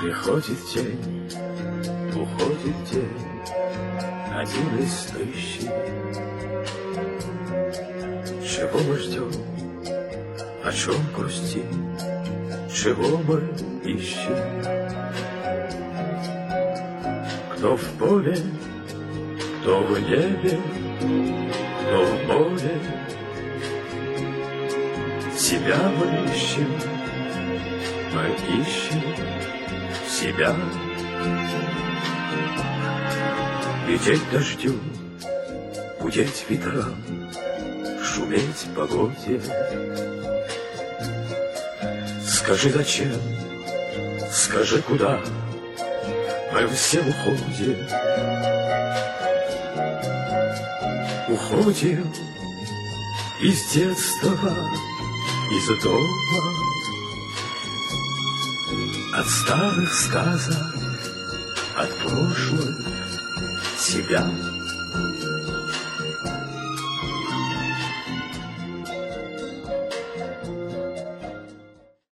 Приходит день, уходит день, один листающий. Чего мы ждем, о чем грустим, чего мы ищем? Кто в поле, кто в небе, кто в море, себя мы ищем себя. Лететь дождю, гудеть ветрам, шуметь погоде. Скажи, зачем, скажи, куда мы все уходим. Уходим из детства, из дома, от старых сказок, от прошлых себя.